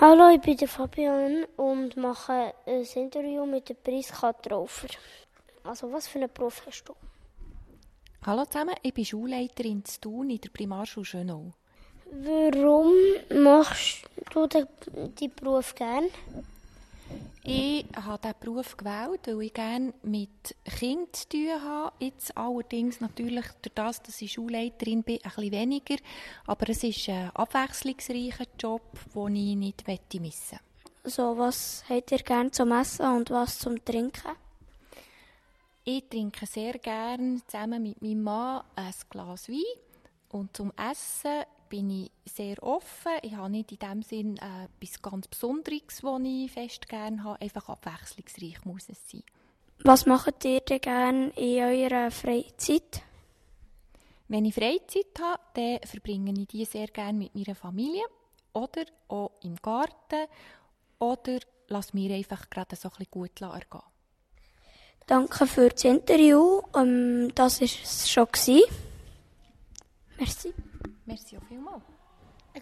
Hallo, ich bin der Fabian und mache ein Interview mit der Priska Traufer. Also, was für einen Beruf hast du? Hallo zusammen, ich bin Schulleiterin in Thun in der Primarschule Schönau. Warum machst du diesen Beruf gerne? Ich habe diesen Beruf gewählt, weil ich gerne mit Kindern zu tun habe. Jetzt allerdings natürlich durch das, dass ich Schulleiterin bin, ein bisschen weniger. Aber es ist ein abwechslungsreicher Job, den ich nicht missen möchte. Also, was habt ihr gerne zum Essen und was zum Trinken? Ich trinke sehr gerne zusammen mit meinem Mann ein Glas Wein. Und zum Essen bin ich sehr offen. Ich habe nicht in dem Sinn etwas ganz Besonderes, was ich fest gerne habe. Einfach abwechslungsreich muss es sein. Was macht ihr denn gerne in eurer Freizeit? Wenn ich Freizeit habe, dann verbringe ich die sehr gerne mit meiner Familie oder auch im Garten oder lasse mir einfach gerade so ein bisschen gut ergehen. Danke für das Interview. Das war es schon. Merci. Merci auch vielmals.